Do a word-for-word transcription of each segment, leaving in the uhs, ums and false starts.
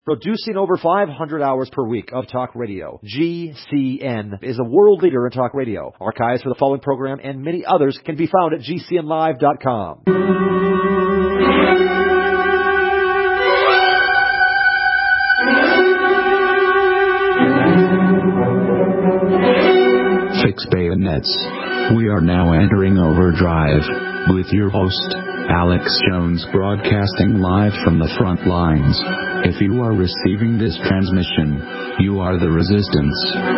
Producing over five hundred hours per week of talk radio, G C N is a world leader in talk radio. Archives for the following program and many others can be found at G C N live dot com. Fix bayonets. We are now entering overdrive with your host, Alex Jones, broadcasting live from the front lines. If you are receiving this transmission, you are the resistance.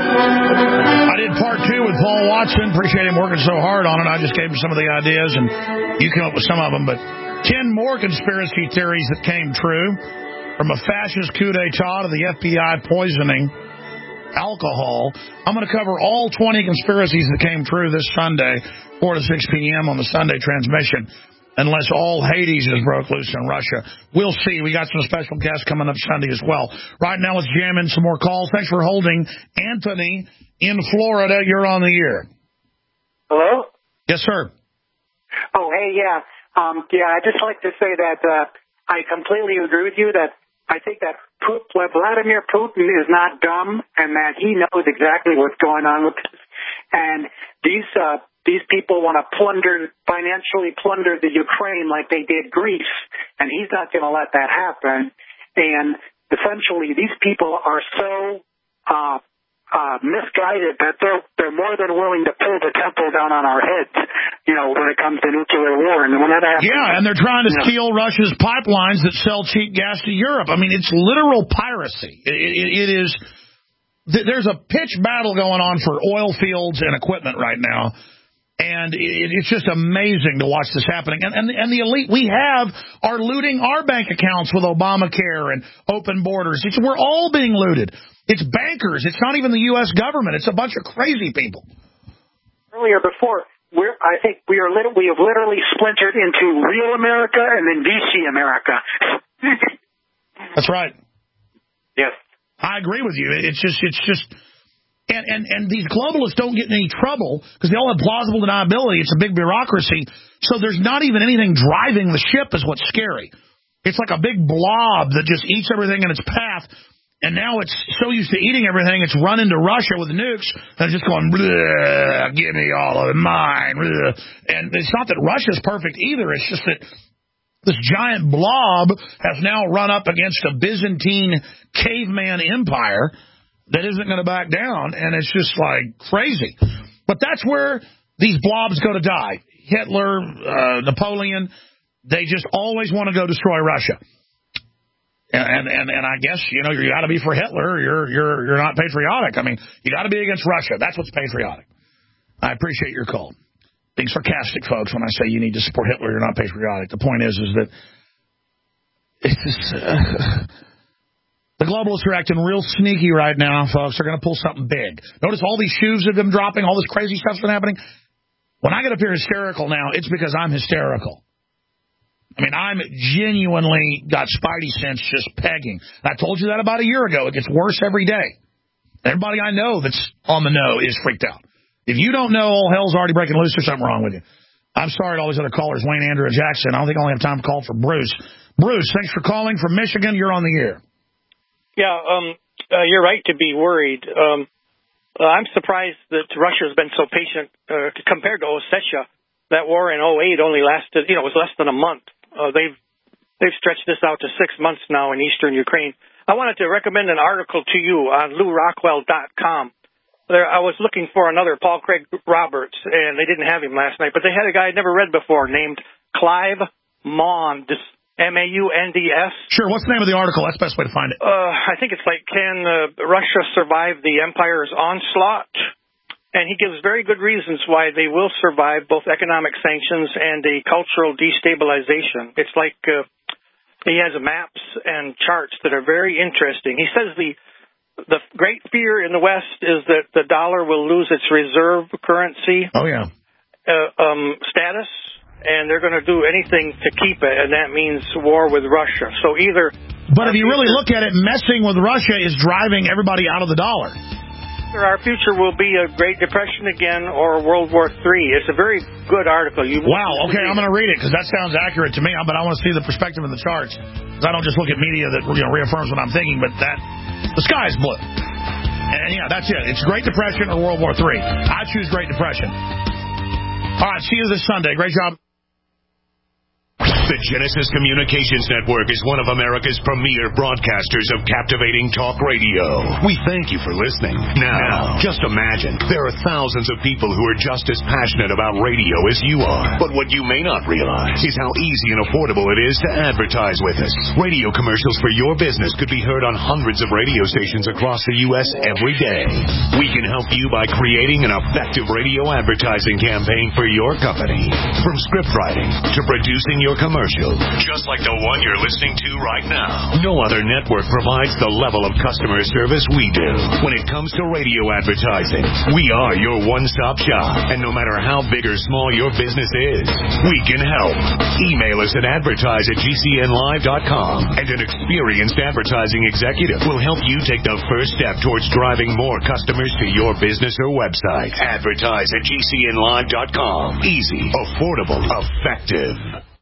I did part two with Paul Watson. Appreciate him working so hard on it. I just gave him some of the ideas, and you came up with some of them. But ten more conspiracy theories that came true, from a fascist coup d'etat to the F B I poisoning alcohol. I'm going to cover all twenty conspiracies that came true this Sunday, four to six p.m. on the Sunday transmission. Unless all Hades is broke loose in Russia. We'll see. We got some special guests coming up Sunday as well. Right now, let's jam in some more calls. Thanks for holding. Anthony in Florida, you're on the air. Hello? Yes, sir. Oh, hey, yeah. Um, yeah, I'd just like to say that uh, I completely agree with you that I think that Vladimir Putin is not dumb and that he knows exactly what's going on with this. And these... Uh, These people want to plunder, financially plunder the Ukraine like they did Greece, and he's not going to let that happen. And essentially, these people are so uh, uh, misguided that they're they're more than willing to pull the temple down on our heads, you know, when it comes to nuclear war. And when that happens, yeah, and they're trying to you know, steal Russia's pipelines that sell cheap gas to Europe. I mean, it's literal piracy. It, it, it is. There's a pitch battle going on for oil fields and equipment right now. And it's just amazing to watch this happening. And, and, and the elite we have are looting our bank accounts with Obamacare and open borders. It's, we're all being looted. It's bankers. It's not even the U S government. It's a bunch of crazy people. Earlier before, we're, I think we are lit- we have literally splintered into real America and then V C America. That's right. Yes. I agree with you. It's just, it's just... And, and and these globalists don't get in any trouble because they all have plausible deniability. It's a big bureaucracy. So there's not even anything driving the ship is what's scary. It's like a big blob that just eats everything in its path. And now it's so used to eating everything, it's run into Russia with nukes and it's just going, give me all of it, mine. Bleh. And it's not that Russia's perfect either. It's just that this giant blob has now run up against a Byzantine caveman empire that isn't going to back down, and it's just like crazy. But that's where these blobs go to die. Hitler, uh, Napoleon, they just always want to go destroy Russia. And and and I guess, you know, you got to be for Hitler, or you're you're you're not patriotic. I mean, you got to be against Russia. That's what's patriotic. I appreciate your call. Being sarcastic, folks, when I say you need to support Hitler, you're not patriotic. The point is, is that it's just, uh, the globalists are acting real sneaky right now, folks. They're going to pull something big. Notice all these shoes have been dropping, all this crazy stuff's been happening. When I get up here hysterical now, it's because I'm hysterical. I mean, I'm genuinely got spidey sense just pegging. I told you that about a year ago. It gets worse every day. Everybody I know that's on the know is freaked out. If you don't know, all hell's already breaking loose. There's something wrong with you. I'm sorry to all these other callers, Wayne, Andrew, and Jackson. I don't think I only have time to call for Bruce. Bruce, thanks for calling from Michigan. You're on the air. Yeah, um, uh, you're right to be worried. Um, uh, I'm surprised that Russia has been so patient uh, compared to Ossetia. That war in oh eight only lasted, you know, it was less than a month. Uh, they've they've stretched this out to six months now in eastern Ukraine. I wanted to recommend an article to you on Lou Rockwell dot com. There, I was looking for another Paul Craig Roberts, and they didn't have him last night, but they had a guy I'd never read before named Clive Maund, M A U N D S. Sure, what's the name of the article? That's the best way to find it. Uh, I think it's like, Can uh, Russia Survive the Empire's Onslaught? And he gives very good reasons why they will survive both economic sanctions and a cultural destabilization. It's like uh, he has maps and charts that are very interesting. He says the the great fear in the West is that the dollar will lose its reserve currency oh, yeah. uh, um, status, and they're going to do anything to keep it, and that means war with Russia. So either... But if you really look at it, messing with Russia is driving everybody out of the dollar. Either our future will be a Great Depression again or World War Three. It's a very good article. You wow, okay, I'm going to read it because that sounds accurate to me, but I want to see the perspective in the charts. I don't just look at media that you know, reaffirms what I'm thinking, but that the sky's blue. And, yeah, that's it. It's Great Depression or World War Three. I choose Great Depression. All right, see you this Sunday. Great job. The Genesis Communications Network is one of America's premier broadcasters of captivating talk radio. We thank you for listening. Now, just imagine, there are thousands of people who are just as passionate about radio as you are. But what you may not realize is how easy and affordable it is to advertise with us. Radio commercials for your business could be heard on hundreds of radio stations across the U S every day. We can help you by creating an effective radio advertising campaign for your company. From script writing to producing your commercial, just like the one you're listening to right now. No other network provides the level of customer service we do. When it comes to radio advertising, we are your one-stop shop. And no matter how big or small your business is, we can help. Email us at advertise at G C N live dot com, and an experienced advertising executive will help you take the first step towards driving more customers to your business or website. Advertise at G C N live dot com. Easy, affordable, effective.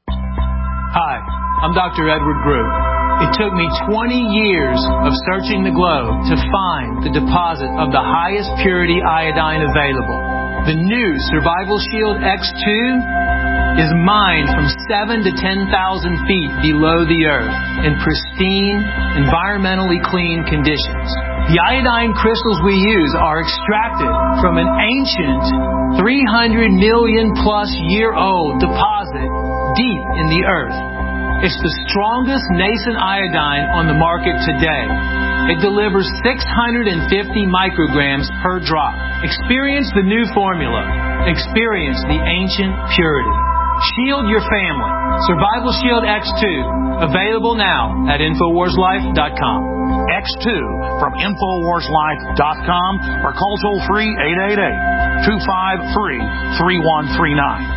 Hi, I'm Doctor Edward Group. It took me twenty years of searching the globe to find the deposit of the highest purity iodine available. The new Survival Shield X two is mined from seven to ten thousand feet below the earth in pristine, environmentally clean conditions. The iodine crystals we use are extracted from an ancient three hundred million plus year old deposit deep in the earth. It's the strongest nascent iodine on the market today. It delivers six hundred fifty micrograms per drop. Experience the new formula. Experience the ancient purity. Shield your family. Survival Shield X two. Available now at Infowars Life dot com. X two from Infowars Life dot com or call toll free eight eight eight, two five three, three one three nine.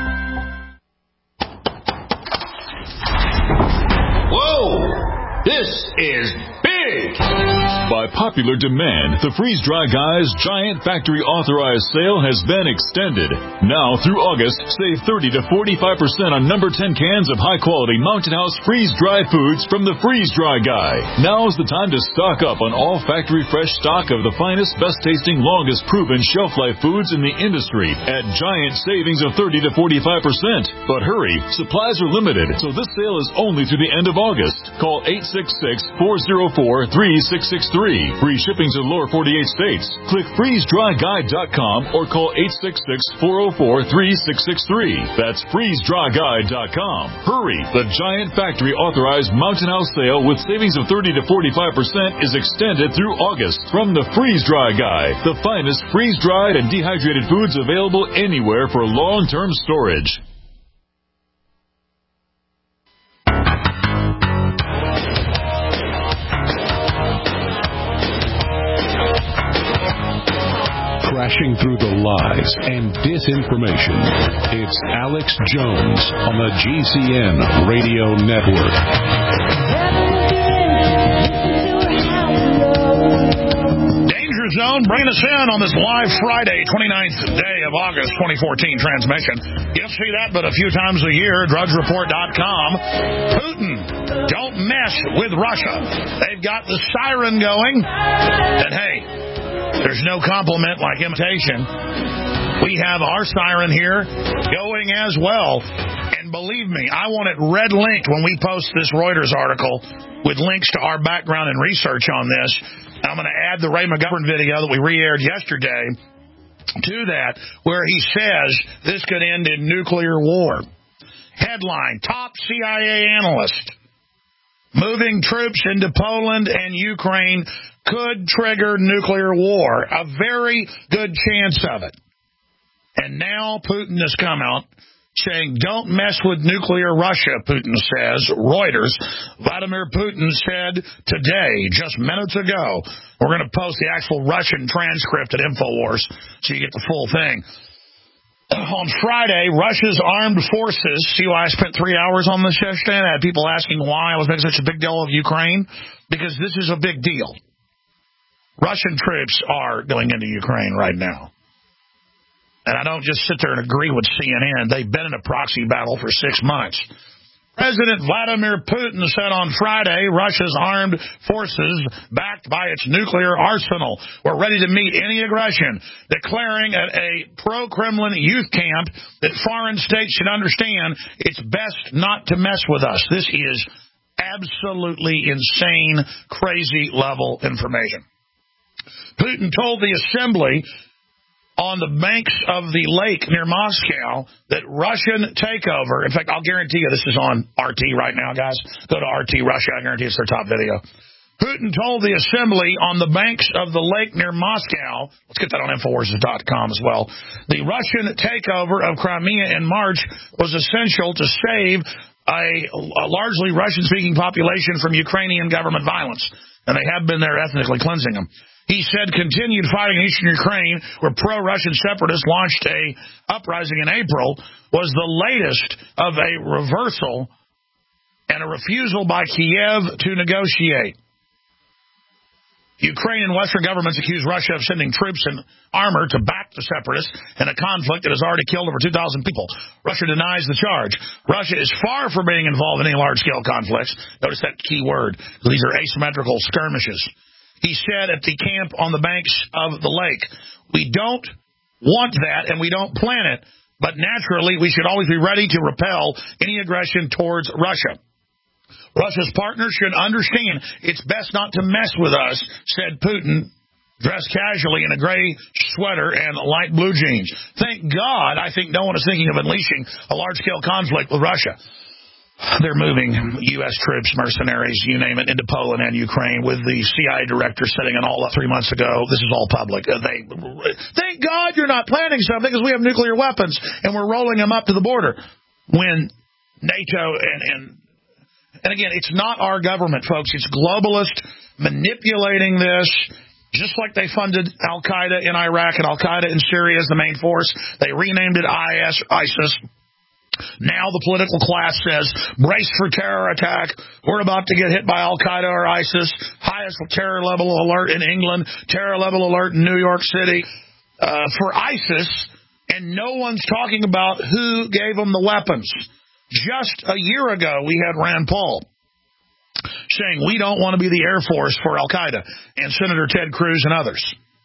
Whoa! This is big! By popular demand, the Freeze Dry Guys Giant Factory Authorized Sale has been extended. Now through August, save thirty to forty-five percent on number ten cans of high-quality Mountain House freeze-dried foods from the Freeze Dry Guy. Now's the time to stock up on all factory fresh stock of the finest, best-tasting, longest-proven shelf-life foods in the industry at giant savings of thirty to forty-five percent. But hurry, supplies are limited, so this sale is only through the end of August. Call eight six six, four oh four, three six six three. Free shipping to lower forty-eight states. Click freeze dry guide dot com or call eight six six, four oh four, three six six three. That's freeze dry guide dot com. Hurry! The Giant Factory Authorized Mountain House Sale with savings of thirty to forty-five percent is extended through August from the Freeze Dry Guy, the finest freeze-dried and dehydrated foods available anywhere for long-term storage. Crashing through the lies and disinformation. It's Alex Jones on the G C N Radio Network. Danger Zone, bringing us in on this live Friday, twenty-ninth day of August, twenty fourteen transmission. You don't see that but a few times a year. Drudge Report dot com. Putin, don't mess with Russia. They've got the siren going. And hey, there's no compliment like imitation. We have our siren here going as well. And believe me, I want it red linked when we post this Reuters article with links to our background and research on this. I'm going to add the Ray McGovern video that we re-aired yesterday to that, where he says this could end in nuclear war. Headline, top C I A analyst. Moving troops into Poland and Ukraine could trigger nuclear war. A very good chance of it. And now Putin has come out saying, don't mess with nuclear Russia, Putin says. Reuters. Vladimir Putin said today, just minutes ago, we're going to post the actual Russian transcript at InfoWars so you get the full thing. On Friday, Russia's armed forces, see why I spent three hours on this yesterday? I had people asking why I was making such a big deal of Ukraine. Because this is a big deal. Russian troops are going into Ukraine right now. And I don't just sit there and agree with C N N. They've been in a proxy battle for six months. President Vladimir Putin said on Friday Russia's armed forces, backed by its nuclear arsenal, were ready to meet any aggression, declaring at a pro-Kremlin youth camp that foreign states should understand it's best not to mess with us. This is absolutely insane, crazy level information. Putin told the assembly on the banks of the lake near Moscow that Russian takeover, in fact, I'll guarantee you this is on R T right now, guys. Go to R T Russia. I guarantee it's their top video. Putin told the assembly on the banks of the lake near Moscow, let's get that on Infowars dot com as well, the Russian takeover of Crimea in March was essential to save a, a largely Russian-speaking population from Ukrainian government violence. And they have been there ethnically cleansing them. He said continued fighting in eastern Ukraine, where pro-Russian separatists launched a uprising in April, was the latest of a reversal and a refusal by Kiev to negotiate. Ukraine and Western governments accuse Russia of sending troops and armor to back the separatists in a conflict that has already killed over two thousand people. Russia denies the charge. Russia is far from being involved in any large-scale conflicts. Notice that key word. These are asymmetrical skirmishes. He said at the camp on the banks of the lake, we don't want that and we don't plan it, but naturally we should always be ready to repel any aggression towards Russia. Russia's partners should understand it's best not to mess with us, said Putin, dressed casually in a gray sweater and light blue jeans. Thank God I think no one is thinking of unleashing a large-scale conflict with Russia. They're moving U S troops, mercenaries, you name it, into Poland and Ukraine with the C I A director setting it all up three months ago. This is all public. Uh, they, thank God you're not planning something because we have nuclear weapons and we're rolling them up to the border. When NATO and, and, and again, it's not our government, folks. It's globalist manipulating this. Just like they funded Al-Qaeda in Iraq and Al-Qaeda in Syria as the main force. They renamed it I S, ISIS. Now the political class says, brace for terror attack. We're about to get hit by Al-Qaeda or ISIS. Highest terror level alert in England. Terror level alert in New York City uh, for ISIS. And no one's talking about who gave them the weapons. Just a year ago, we had Rand Paul saying we don't want to be the Air Force for Al-Qaeda. And Senator Ted Cruz and others.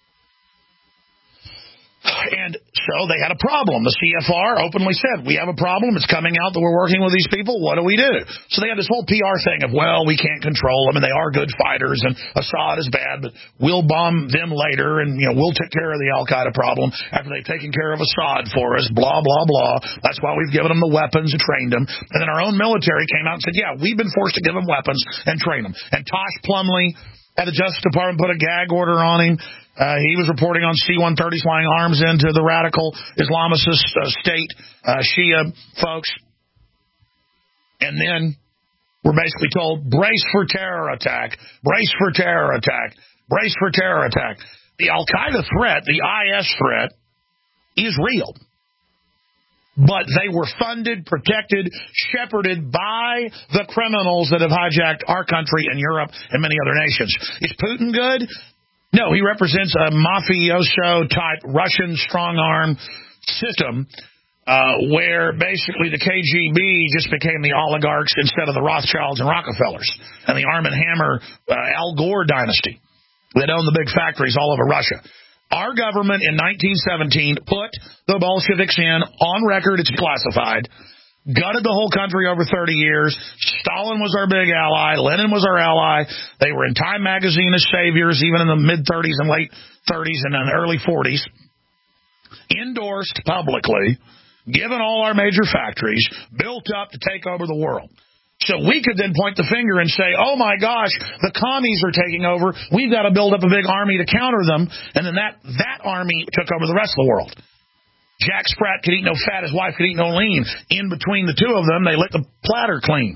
And so they had a problem. The C F R openly said, we have a problem. It's coming out that we're working with these people. What do we do? So they had this whole P R thing of, well, we can't control them, and they are good fighters, and Assad is bad, but we'll bomb them later, and you know we'll take care of the Al-Qaeda problem after they've taken care of Assad for us, blah, blah, blah. That's why we've given them the weapons and trained them. And then our own military came out and said, yeah, we've been forced to give them weapons and train them. And Tosh Plumlee at the Justice Department put a gag order on him. Uh, he was reporting on C one thirties flying arms into the radical Islamicist uh, state, uh, Shia folks. And then we're basically told, brace for terror attack, brace for terror attack, brace for terror attack. The Al-Qaeda threat, the I S threat, is real. But they were funded, protected, shepherded by the criminals that have hijacked our country and Europe and many other nations. Is Putin good? No, he represents a mafioso-type Russian strong-arm system uh, where basically the K G B just became the oligarchs instead of the Rothschilds and Rockefellers and the Arm and Hammer uh, Al Gore dynasty that own the big factories all over Russia. Our government in nineteen seventeen put the Bolsheviks in on record. It's classified. Gutted the whole country over thirty years. Stalin was our big ally. Lenin was our ally. They were in Time magazine as saviors, even in the mid-thirties and late thirties and then early forties. Endorsed publicly, given all our major factories, built up to take over the world. So we could then point the finger and say, oh, my gosh, the commies are taking over. We've got to build up a big army to counter them. And then that, that army took over the rest of the world. Jack Sprat could eat no fat. His wife could eat no lean. In between the two of them, they lit the platter clean.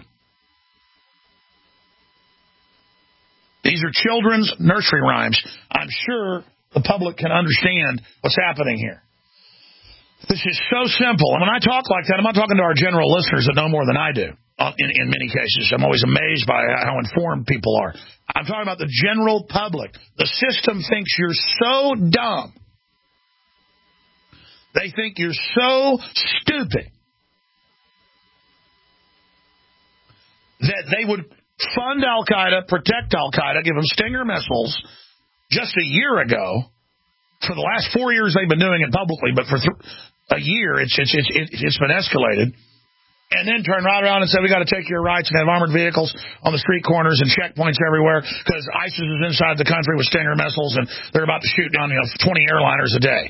These are children's nursery rhymes. I'm sure the public can understand what's happening here. This is so simple. And when I talk like that, I'm not talking to our general listeners that know more than I do. uh, in, in many cases. I'm always amazed by how informed people are. I'm talking about the general public. The system thinks you're so dumb. They think you're so stupid that they would fund Al-Qaeda, protect Al-Qaeda, give them Stinger missiles just a year ago. For the last four years, they've been doing it publicly, but for th- a year, it's, it's, it's, it's been escalated. And then turn right around and say, we got to take your rights and have armored vehicles on the street corners and checkpoints everywhere because ISIS is inside the country with Stinger missiles and they're about to shoot down, you know, twenty airliners a day.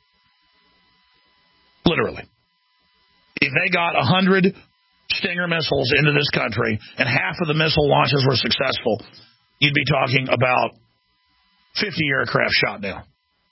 Literally. If they got one hundred Stinger missiles into this country and half of the missile launches were successful, you'd be talking about fifty aircraft shot down.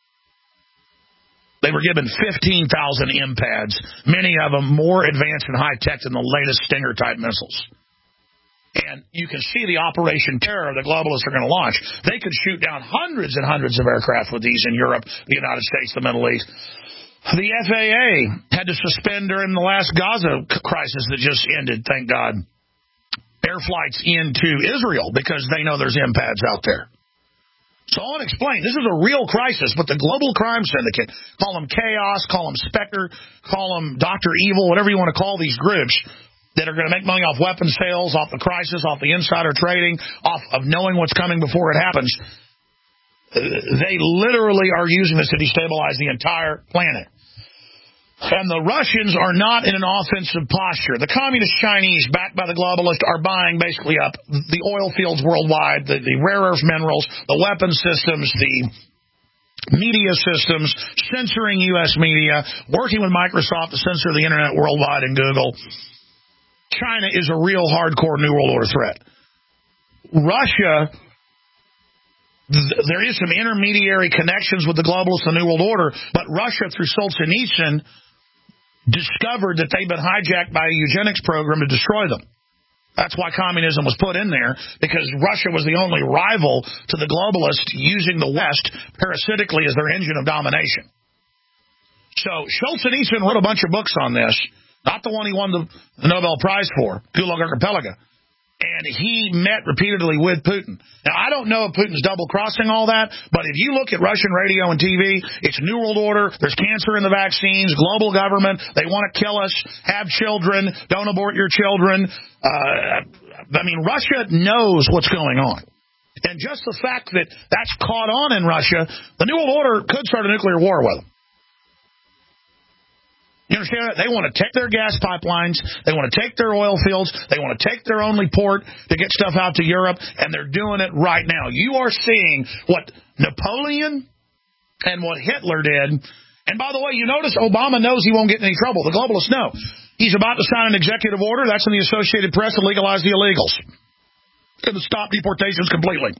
They were given fifteen thousand M PADs, many of them more advanced and high-tech than the latest Stinger-type missiles. And you can see the Operation Terror the globalists are going to launch. They could shoot down hundreds and hundreds of aircraft with these in Europe, the United States, the Middle East. The F A A had to suspend during the last Gaza crisis that just ended, thank God, air flights into Israel because they know there's M PADs out there. So I want to explain, this is a real crisis, but the global crime syndicate, call them Chaos, call them Spectre, call them Doctor Evil, whatever you want to call these groups that are going to make money off weapons sales, off the crisis, off the insider trading, off of knowing what's coming before it happens. They literally are using this to destabilize the entire planet. And the Russians are not in an offensive posture. The communist Chinese, backed by the globalists, are buying basically up the oil fields worldwide, the, the rare earth minerals, the weapon systems, the media systems, censoring U S media, working with Microsoft to censor the internet worldwide and Google. China is a real hardcore New World Order threat. Russia, th- there is some intermediary connections with the globalists and the New World Order, but Russia, through Solzhenitsyn, discovered that they've been hijacked by a eugenics program to destroy them. That's why communism was put in there, because Russia was the only rival to the globalists using the West parasitically as their engine of domination. So Solzhenitsyn wrote a bunch of books on this, not the one he won the, the Nobel Prize for, Gulag Archipelago. And he met repeatedly with Putin. Now, I don't know if Putin's double-crossing all that, but if you look at Russian radio and T V, it's New World Order, there's cancer in the vaccines, global government, they want to kill us, have children, don't abort your children. Uh, I mean, Russia knows what's going on. And just the fact that that's caught on in Russia, the New World Order could start a nuclear war with them. You understand that? They want to take their gas pipelines. They want to take their oil fields. They want to take their only port to get stuff out to Europe, and they're doing it right now. You are seeing what Napoleon and what Hitler did. And by the way, you notice Obama knows he won't get in any trouble. The globalists know. He's about to sign an executive order. That's in the Associated Press to legalize the illegals. To stop deportations completely.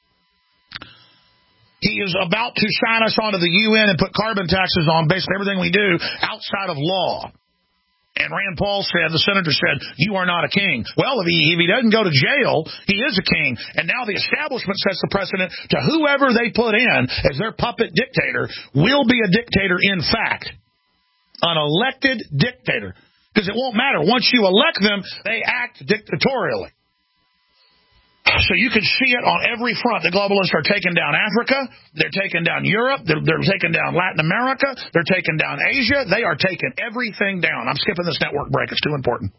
He is about to sign us onto the U N and put carbon taxes on basically everything we do outside of law. And Rand Paul said, the senator said, you are not a king. Well, if he, if he doesn't go to jail, he is a king. And now the establishment sets the precedent to whoever they put in as their puppet dictator will be a dictator in fact. An elected dictator. Because it won't matter. Once you elect them, they act dictatorially. So you can see it on every front. The globalists are taking down Africa. They're taking down Europe. They're, they're taking down Latin America. They're taking down Asia. They are taking everything down. I'm skipping this network break. It's too important.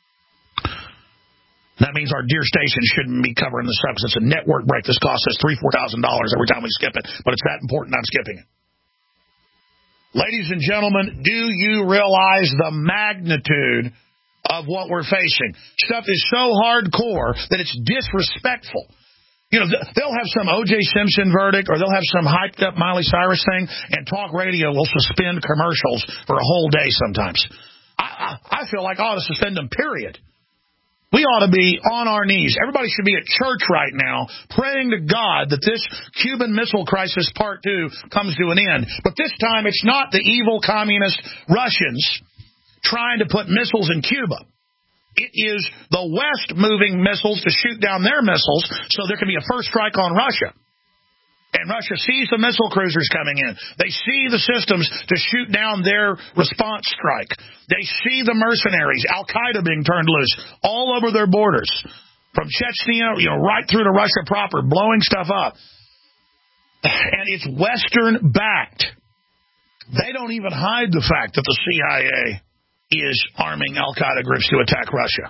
That means our dear station shouldn't be covering this stuff because it's a network break. This costs us three thousand dollars, four thousand dollars every time we skip it. But it's that important, I'm skipping it. Ladies and gentlemen, do you realize the magnitude of what we're facing? Stuff is so hardcore that it's disrespectful. You know, they'll have some O J Simpson verdict or they'll have some hyped up Miley Cyrus thing, and talk radio will suspend commercials for a whole day sometimes. I, I, I feel like I ought to suspend them, period. We ought to be on our knees. Everybody should be at church right now praying to God that this Cuban Missile Crisis Part two comes to an end. But this time it's not the evil communist Russians trying to put missiles in Cuba. It is the West moving missiles to shoot down their missiles so there can be a first strike on Russia. And Russia sees the missile cruisers coming in. They see the systems to shoot down their response strike. They see the mercenaries, Al-Qaeda being turned loose all over their borders, from Chechnya, you know, right through to Russia proper, blowing stuff up. And it's Western-backed. They don't even hide the fact that the C I A is arming Al-Qaeda groups to attack Russia.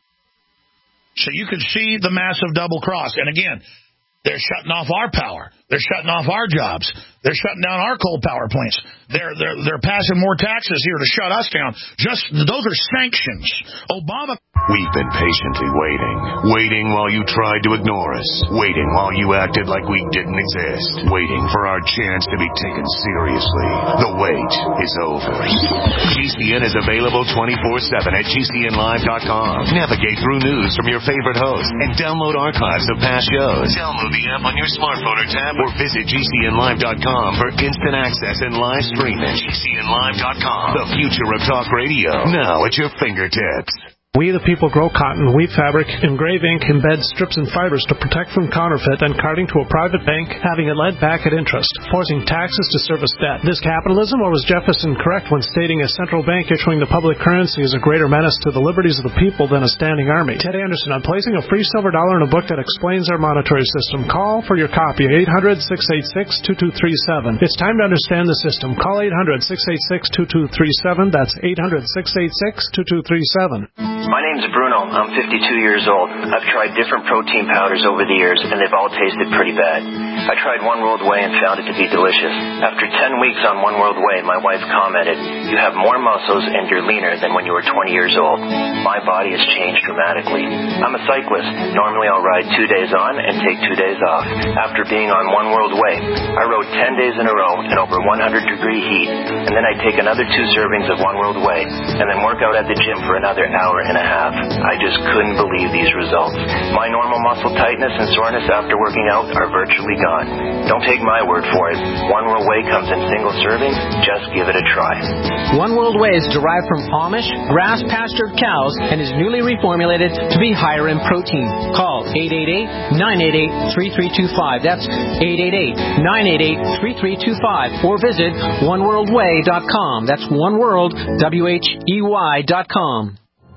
So you can see the massive double cross. And again, they're shutting off our power. They're shutting off our jobs. They're shutting down our coal power plants. They're they're they're passing more taxes here to shut us down. Just those are sanctions. Obama. We've been patiently waiting, waiting while you tried to ignore us, waiting while you acted like we didn't exist, waiting for our chance to be taken seriously. The wait is over. G C N is available twenty-four seven at G C N live dot com. Navigate through news from your favorite hosts and download archives of past shows. Download the app on your smartphone or tablet or visit G C N live dot com for instant access and live streaming. G C N live dot com, the future of talk radio, now at your fingertips. We the people grow cotton, weave fabric, engrave ink, embed strips and fibers to protect from counterfeit and carting to a private bank, having it led back at interest, forcing taxes to service debt. This capitalism, or was Jefferson correct when stating a central bank issuing the public currency is a greater menace to the liberties of the people than a standing army? Ted Anderson, I'm placing a free silver dollar in a book that explains our monetary system. Call for your copy at eight hundred, six eight six, two two three seven. It's time to understand the system. Call eight hundred, six eight six, two two three seven. That's eight hundred, six eight six, two two three seven. My name's Bruno. I'm fifty-two years old. I've tried different protein powders over the years, and they've all tasted pretty bad. I tried One World Whey and found it to be delicious. After ten weeks on One World Whey, my wife commented, "You have more muscles and you're leaner than when you were twenty years old." My body has changed dramatically. I'm a cyclist. Normally I'll ride two days on and take two days off. After being on One World Whey, I rode ten days in a row in over one hundred degree heat, and then I'd take another two servings of One World Whey, and then work out at the gym for another hour and a half. I just couldn't believe these results. My normal muscle tightness and soreness after working out are virtually gone. Don't take my word for it. One World Whey comes in single servings. Just give it a try. One World Whey is derived from Amish, grass-pastured cows and is newly reformulated to be higher in protein. Call eight eight eight, nine eight eight, three three two five. That's eight eight eight, nine eight eight, three three two five. Or visit one world way dot com. That's oneworld, W H E Y dot com.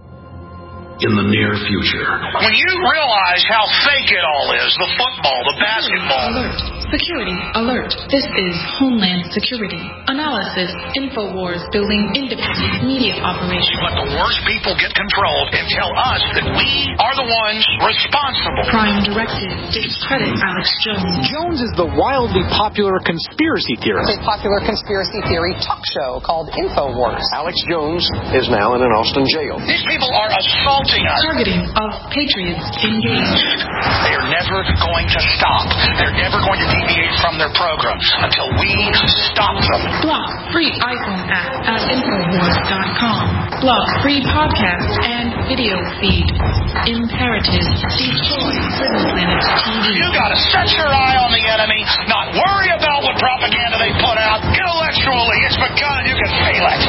In the near future. When you realize how fake it all is, the football, the basketball. Alert. Security alert. This is Homeland Security. Analysis. InfoWars building independent media operation. Let the worst people get control and tell us that we are the ones responsible. Prime Directive. Discredit Alex Jones. Jones is the wildly popular conspiracy theorist. A popular conspiracy theory talk show called InfoWars. Alex Jones is now in an Austin jail. These people are assaulting us. Targeting of patriots engaged. They're never going to stop. They're never going to deviate from their program until we stop them. Block free iPhone app at infowars dot com. Block free podcast and video feed. Imperative. Destroy Prison Planet T V. You gotta set your eye on the enemy, not worry about what propaganda they put out. Intellectually, it's begun. You can feel it.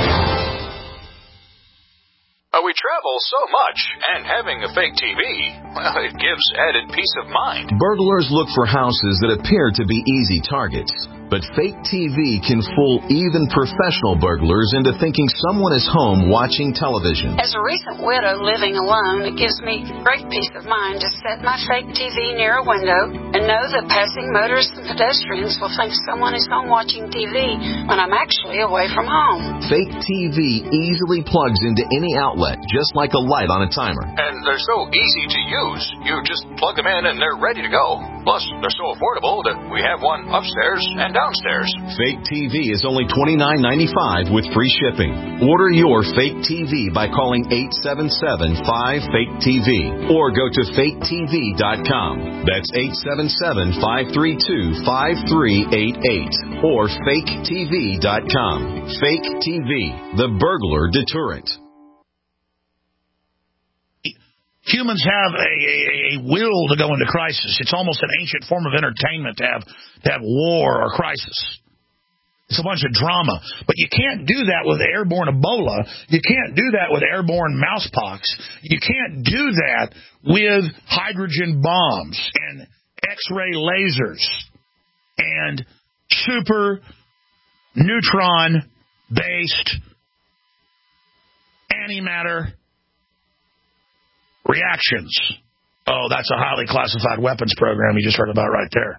Uh, we travel so much, and having a fake T V, well, it gives added peace of mind. Burglars look for houses that appear to be easy targets. But fake T V can fool even professional burglars into thinking someone is home watching television. As a recent widow living alone, it gives me great peace of mind to set my fake T V near a window and know that passing motorists and pedestrians will think someone is home watching T V when I'm actually away from home. Fake T V easily plugs into any outlet, just like a light on a timer. And they're so easy to use. You just plug them in and they're ready to go. Plus, they're so affordable that we have one upstairs and downstairs. Fake T V is only twenty-nine ninety-five with free shipping. Order your fake T V by calling eight seven seven, five, fake T V or go to fake T V dot com. That's eight seven seven, five three two, five three eight eight or fake T V dot com. Fake T V, the burglar deterrent. Humans have a, a, a will to go into crisis. It's almost an ancient form of entertainment to have to have war or crisis. It's a bunch of drama. But you can't do that with airborne Ebola. You can't do that with airborne mousepox. You can't do that with hydrogen bombs and X-ray lasers. and super neutron-based antimatter reactions. Oh, that's a highly classified weapons program you just heard about right there.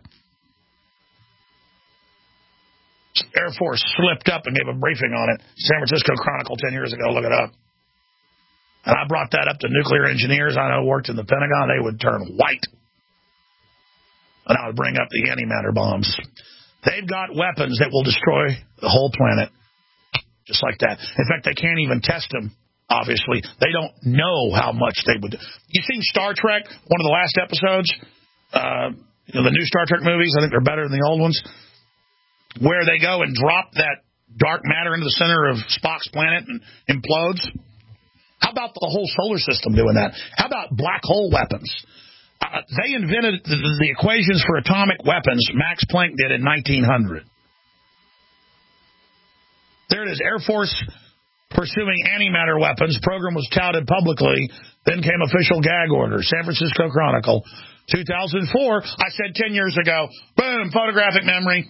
Air Force slipped up and gave a briefing on it. San Francisco Chronicle ten years ago. Look it up. And I brought that up to nuclear engineers I know worked in the Pentagon. They would turn white. And I would bring up the antimatter bombs. They've got weapons that will destroy the whole planet. Just like that. In fact, they can't even test them, obviously. They don't know how much they would. You seen Star Trek, one of the last episodes? Uh, you know, the new Star Trek movies, I think they're better than the old ones, where they go and drop that dark matter into the center of Spock's planet and implodes. How about the whole solar system doing that? How about black hole weapons? Uh, they invented the, the equations for atomic weapons. Max Planck did in nineteen hundred. There it is. Air Force pursuing antimatter weapons. Program was touted publicly. Then came official gag order. San Francisco Chronicle. two thousand four. I said ten years ago. Boom. Photographic memory.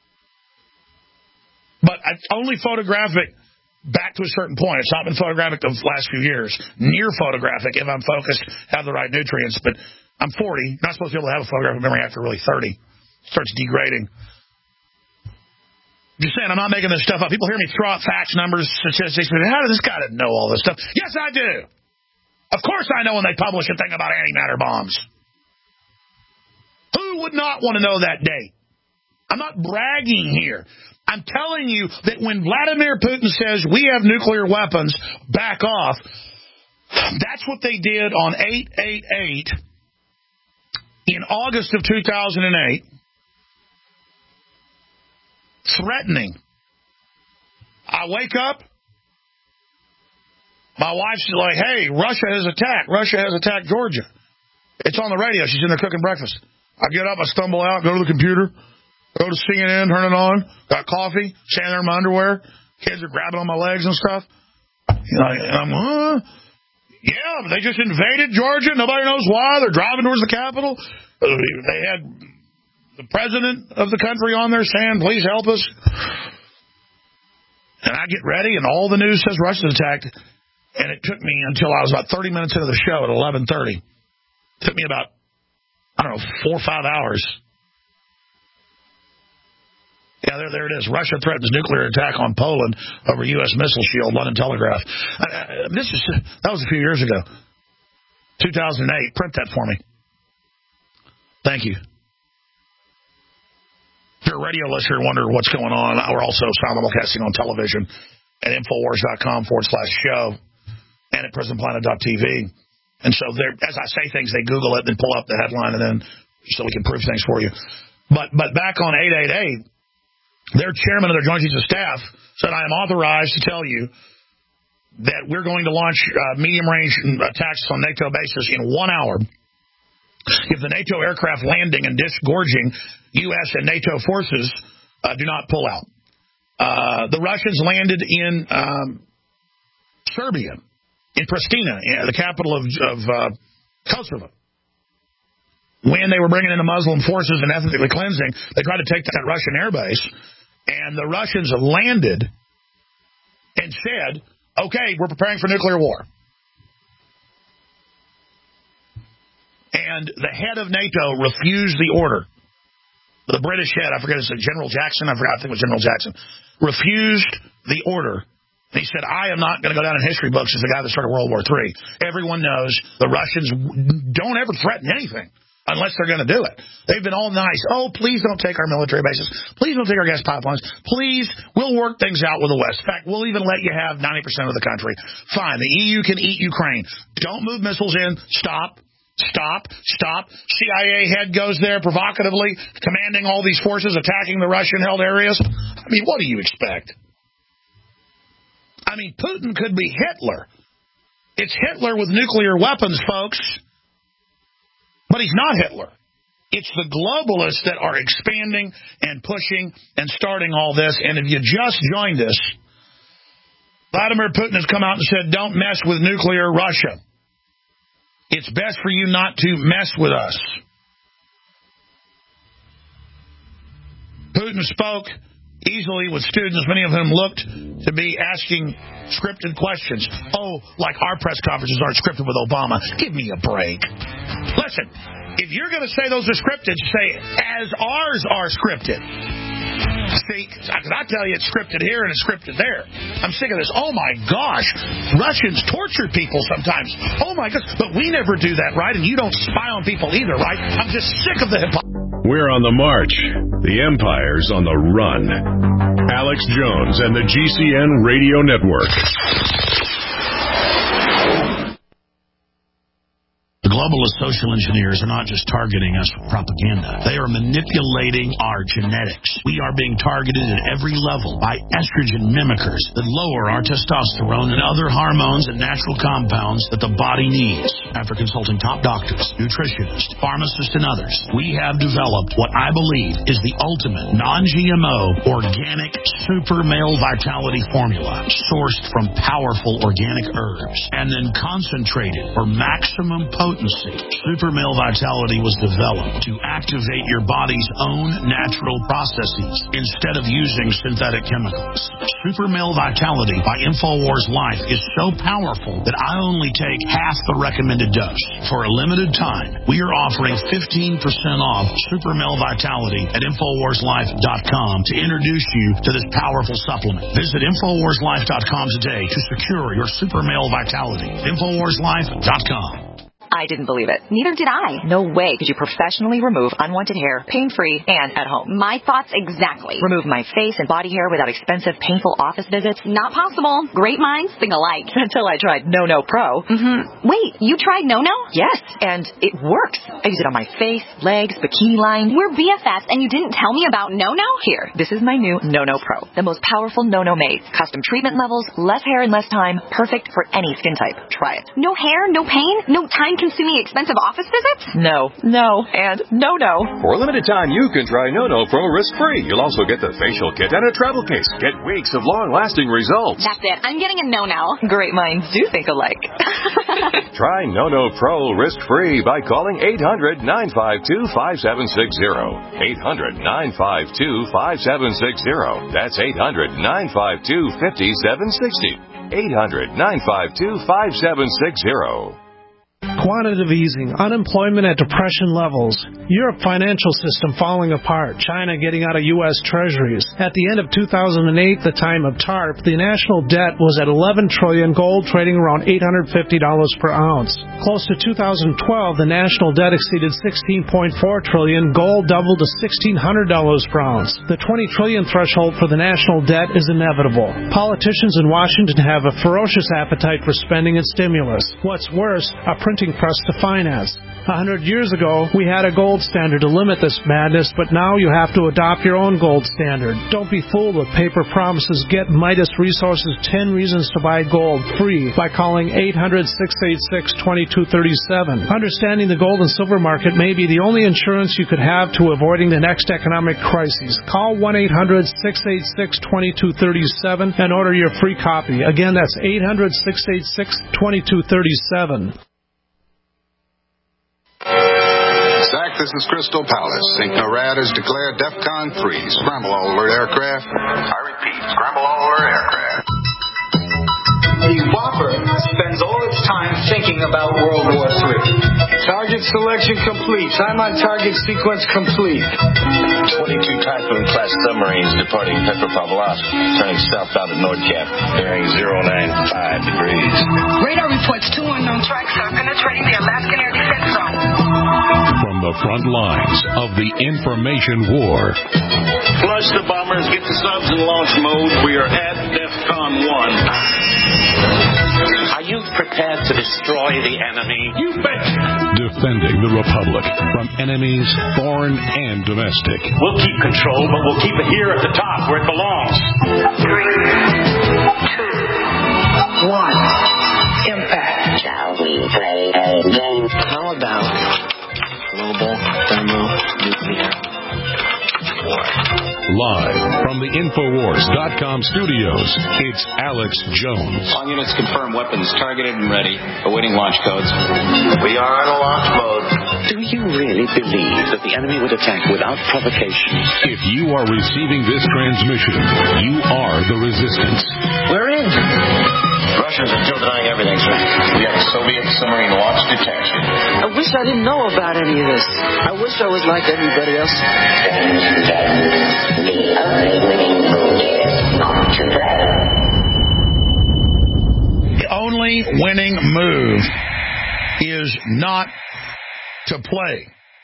But only photographic back to a certain point. It's not been photographic the last few years. Near photographic if I'm focused, have the right nutrients. But I'm forty. Not supposed to be able to have a photographic memory after really thirty. It starts degrading. I'm just saying, I'm not making this stuff up. People hear me throw out facts, numbers, statistics. How does this guy know all this stuff? Yes, I do. Of course I know when they publish a thing about antimatter bombs. Who would not want to know that date? I'm not bragging here. I'm telling you that when Vladimir Putin says we have nuclear weapons, back off, that's what they did on eight eight eight in August of two thousand eight, threatening. I wake up, my wife's like, hey, Russia has attacked. Russia has attacked Georgia. It's on the radio. She's in there cooking breakfast. I get up, I stumble out, go to the computer. Go to C N N, turn it on, got coffee, standing there in my underwear. Kids are grabbing on my legs and stuff. You know, and I'm, huh? Yeah, but they just invaded Georgia. Nobody knows why. They're driving towards the Capitol. They had the president of the country on there saying, please help us. And I get ready, and all the news says Russia's attacked. And it took me until I was about thirty minutes into the show at eleven thirty. It took me about, I don't know, four or five hours. Yeah, there, there it is. Russia threatens nuclear attack on Poland over U S missile shield. London Telegraph. Uh, this is that was a few years ago, two thousand eight. Print that for me. Thank you. If you're a radio listener and wonder what's going on, we're also simulcasting on television at Infowars.com forward slash show and at Prison Planet dot T V. And so there, as I say things, they Google it and pull up the headline, and then so we can prove things for you. But but back on eight eight eight. Their chairman of their Joint Chiefs of Staff said, I am authorized to tell you that we're going to launch uh, medium-range attacks on NATO bases in one hour if the NATO aircraft landing and disgorging U S and NATO forces uh, do not pull out. Uh, the Russians landed in um, Serbia, in Pristina, the capital of, of uh, Kosovo. When they were bringing in the Muslim forces and ethnically cleansing, they tried to take that Russian airbase. And the Russians landed and said, okay, we're preparing for nuclear war. And the head of NATO refused the order. The British head, I forget, it's General Jackson, I forgot, I think it was General Jackson, refused the order. He said, I am not going to go down in history books as the guy that started World War Three. Everyone knows the Russians don't ever threaten anything. Unless they're going to do it. They've been all nice. Oh, please don't take our military bases. Please don't take our gas pipelines. Please, we'll work things out with the West. In fact, we'll even let you have ninety percent of the country. Fine, the E U can eat Ukraine. Don't move missiles in. Stop. Stop. Stop. C I A head goes there provocatively, commanding all these forces, attacking the Russian-held areas. I mean, what do you expect? I mean, Putin could be Hitler. It's Hitler with nuclear weapons, folks. But he's not Hitler. It's the globalists that are expanding and pushing and starting all this. And if you just joined us, Vladimir Putin has come out and said, don't mess with nuclear Russia. It's best for you not to mess with us. Putin spoke easily with students, many of whom looked to be asking scripted questions. Oh, like our press conferences aren't scripted with Obama. Give me a break. Listen, if you're going to say those are scripted, say as ours are scripted. See, because I tell you it's scripted here and it's scripted there. I'm sick of this. Oh, my gosh. Russians torture people sometimes. Oh, my gosh. But we never do that, right? And you don't spy on people either, right? I'm just sick of the hypocrisy. We're on the march. The empire's on the run. Alex Jones and the G C N Radio Network. The globalist social engineers are not just targeting us with propaganda. They are manipulating our genetics. We are being targeted at every level by estrogen mimickers that lower our testosterone and other hormones and natural compounds that the body needs. After consulting top doctors, nutritionists, pharmacists, and others, we have developed what I believe is the ultimate non-G M O organic super male vitality formula sourced from powerful organic herbs and then concentrated for maximum potency. Super Male Vitality was developed to activate your body's own natural processes instead of using synthetic chemicals. Super Male Vitality by InfoWars Life is so powerful that I only take half the recommended dose. For a limited time, we are offering fifteen percent off Super Male Vitality at Infowars Life dot com to introduce you to this powerful supplement. Visit Infowars Life dot com today to secure your Super Male Vitality. Infowars Life dot com. I didn't believe it. Neither did I. No way could you professionally remove unwanted hair, pain-free, and at home. My thoughts exactly. Remove my face and body hair without expensive, painful office visits? Not possible. Great minds think alike. Until I tried No No Pro. Mm-hmm. Wait, you tried No No? Yes, and it works. I use it on my face, legs, bikini line. We're B F Fs, and you didn't tell me about No No? Here, this is my new No No Pro. The most powerful No No made. Custom treatment levels, less hair in less time, perfect for any skin type. Try it. No hair, no pain, no time-consuming expensive office visits? No, no, and no, no. For a limited time, you can try No No Pro risk-free. You'll also get the facial kit and a travel case. Get weeks of long-lasting results. That's it. I'm getting a No No. Great minds do think alike. Try No No Pro risk-free by calling eight hundred, nine five two, five seven six zero. eight hundred, nine five two, five seven six zero. That's eight hundred, nine five two, five seven six zero. eight hundred, nine five two, five seven six zero. Quantitative easing, unemployment at depression levels, Europe financial system falling apart, China getting out of U S treasuries. At the end of two thousand eight, the time of TARP, the national debt was at eleven trillion dollars, gold trading around eight hundred fifty dollars per ounce. Close to two thousand twelve, the national debt exceeded sixteen point four trillion dollars, gold doubled to sixteen hundred dollars per ounce. The twenty trillion dollars threshold for the national debt is inevitable. Politicians in Washington have a ferocious appetite for spending and stimulus. What's worse, a printing press to finance. A hundred years ago, we had a gold standard to limit this madness, but now you have to adopt your own gold standard. Don't be fooled with paper promises. Get Midas Resources ten Reasons to Buy Gold free by calling eight hundred, six eight six, two two three seven. Understanding the gold and silver market may be the only insurance you could have to avoiding the next economic crisis. Call one eight hundred, six eight six, two two three seven and order your free copy. Again, that's eight hundred, six eight six, two two three seven. Zach, this is Crystal Palace. Saint Norad has declared DEFCON three. Scramble all alert aircraft. I repeat, scramble all alert aircraft. The Whopper spends all its time thinking about World War Three. Target selection complete. Time on target sequence complete. twenty-two Typhoon-class submarines departing Petropavlovsk, turning southbound at Nordkap, bearing zero nine five degrees. Radar reports two unknown tracks are penetrating the Alaskan air defense zone. From the front lines of the information war. Flush the bombers, get the subs in launch mode. We are at DEFCON one. Are you prepared to destroy the enemy? You bet. Defending the Republic from enemies, foreign and domestic. We'll keep control, but we'll keep it here at the top where it belongs. Three, two, one. Impact. Shall we play a game? How about global thermonuclear war? Live from the Infowars dot com studios, it's Alex Jones. All units confirm weapons targeted and ready, awaiting launch codes. We are in a launch mode. Do you really believe that the enemy would attack without provocation? If you are receiving this transmission, you are the resistance. We're in. Russians are still denying everything, sir. We have a Soviet submarine launch detachment. I wish I didn't know about any of this. I wish I was like everybody else. The only winning move is not to play. The only winning move is not to play.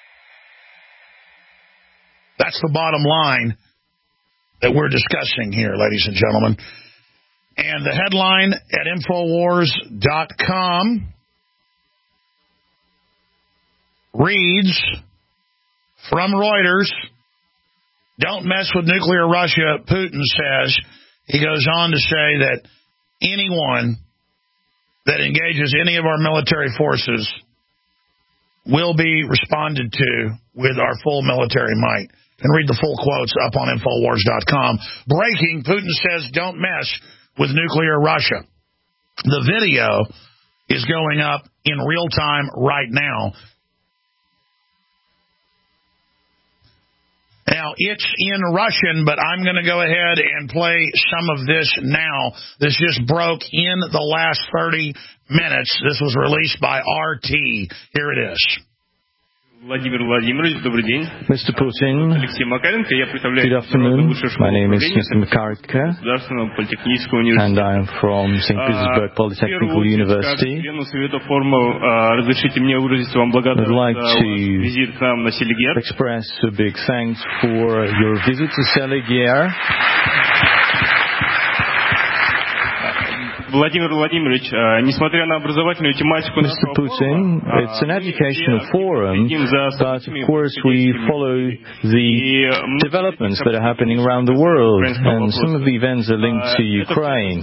That's the bottom line that we're discussing here, ladies and gentlemen. And the headline at Infowars dot com reads from Reuters, "Don't mess with nuclear Russia," Putin says. He goes on to say that anyone that engages any of our military forces will be responded to with our full military might. And read the full quotes up on Infowars dot com. Breaking, Putin says, "Don't mess with nuclear Russia." The video is going up in real time right now. Now, it's in Russian, but I'm going to go ahead and play some of this now. This just broke in the last thirty minutes. This was released by R T. Here it is. Vladimir Vladimirovich, добрый день. Mister Putin, good afternoon. My name is Mister Makarka, and I am from Saint Petersburg Polytechnical University. I'd like to express a big thanks for your visit to Seliger. Vladimir Vladimirovich, несмотря на образовательную тематику Mister Putin, it's an educational forum, but of course we follow the developments that are happening around the world, and some of the events are linked to Ukraine.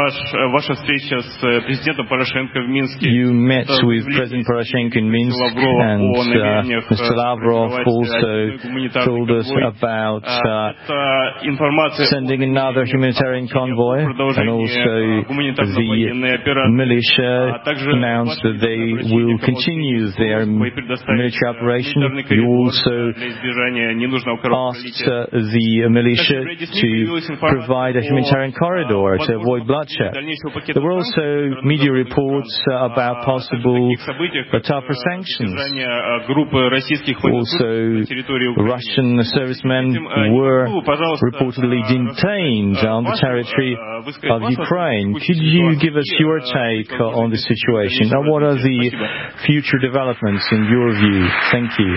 You met with President Poroshenko in Minsk, and uh, Mister Lavrov also told us about uh, sending another humanitarian convoy, and also the militia announced that they will continue their military operation. You also asked uh, the militia to provide a humanitarian corridor to avoid bloodshed. There were also media reports uh, about possible uh, tougher sanctions. Also, Russian servicemen were reportedly detained on the territory of Ukraine. Could you give us your take uh, on the situation? Now, what are the future developments in your view? Thank you.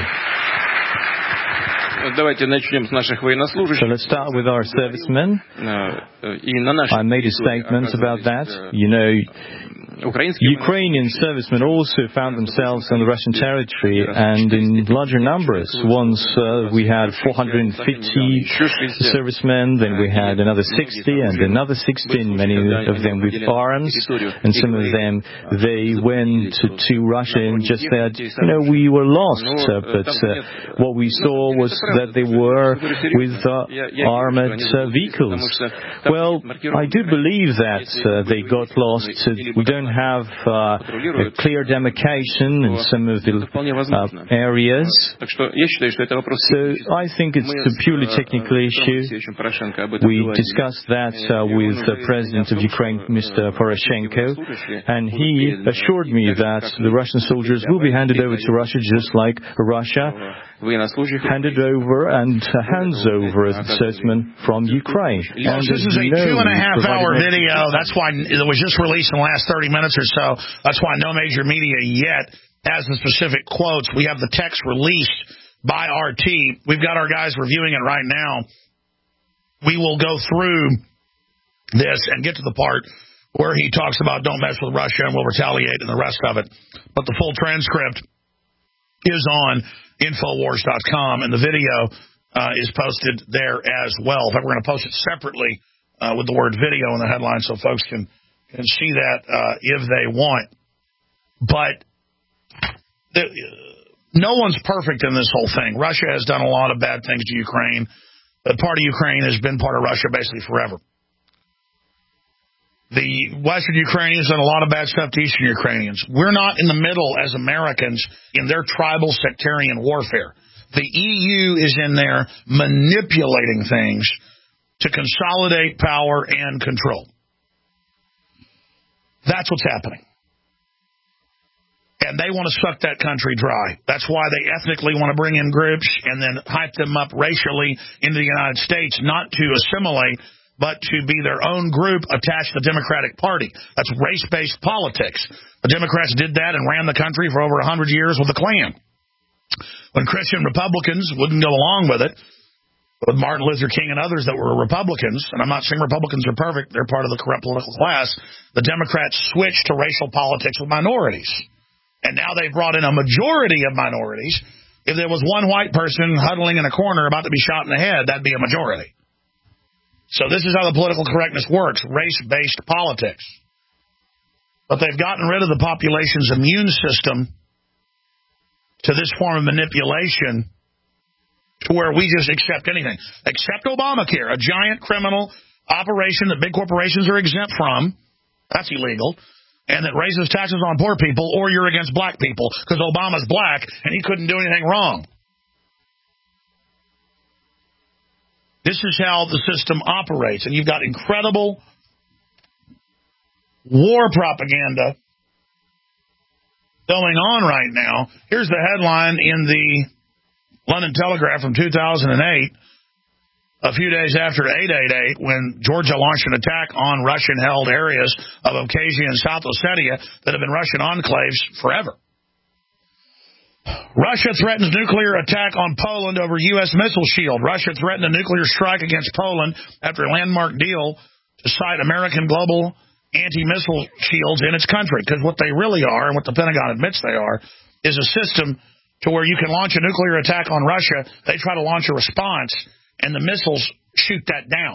So let's start with our servicemen. I made a statement about that. You know, Ukrainian servicemen also found themselves on the Russian territory, and in larger numbers. Once uh, we had four hundred fifty servicemen, then we had another sixty, and another sixteen, many of them with arms, and some of them, they went to, to Russia and just said, you know, we were lost, uh, but uh, what we saw was that they were with uh, armored uh, vehicles. Well, I do believe that uh, they got lost. We don't have uh, a clear demarcation in some of the uh, areas. So I think it's a purely technical issue. We discussed that uh, with the President of Ukraine, Mister Poroshenko, and he assured me that the Russian soldiers will be handed over to Russia just like Russia handed over and uh, hands over the servicemen from Ukraine. And this is a two and a half hour video. That's why it was just released in the last thirty minutes or so. That's why no major media yet has the specific quotes. We have the text released by R T. We've got our guys reviewing it right now. We will go through this and get to the part where he talks about don't mess with Russia and we'll retaliate and the rest of it. But the full transcript is on Infowars dot com, and the video uh, is posted there as well. In fact, we're going to post it separately uh, with the word video in the headline so folks can, can see that uh, if they want. But the, uh, no one's perfect in this whole thing. Russia has done a lot of bad things to Ukraine. But part of Ukraine has been part of Russia basically forever. The Western Ukrainians done a lot of bad stuff to Eastern Ukrainians. We're not in the middle as Americans in their tribal sectarian warfare. The E U is in there manipulating things to consolidate power and control. That's what's happening. And they want to suck that country dry. That's why they ethnically want to bring in groups and then hype them up racially into the United States, not to assimilate, but to be their own group attached to the Democratic Party. That's race-based politics. The Democrats did that and ran the country for over one hundred years with the Klan. When Christian Republicans wouldn't go along with it, with Martin Luther King and others that were Republicans, and I'm not saying Republicans are perfect, they're part of the corrupt political class, the Democrats switched to racial politics with minorities. And now they've brought in a majority of minorities. If there was one white person huddling in a corner about to be shot in the head, that'd be a majority. So this is how the political correctness works, race-based politics. But they've gotten rid of the population's immune system to this form of manipulation to where we just accept anything. Accept Obamacare, a giant criminal operation that big corporations are exempt from. That's illegal. And that raises taxes on poor people, or you're against black people because Obama's black and he couldn't do anything wrong. This is how the system operates. And you've got incredible war propaganda going on right now. Here's the headline in the London Telegraph from two thousand eight. A few days after eight eight eight, when Georgia launched an attack on Russian-held areas of Abkhazia and South Ossetia that have been Russian enclaves forever. Russia threatens nuclear attack on Poland over U S missile shield. Russia threatened a nuclear strike against Poland after a landmark deal to cite American global anti-missile shields in its country. Because what they really are, and what the Pentagon admits they are, is a system to where you can launch a nuclear attack on Russia, they try to launch a response, and the missiles shoot that down.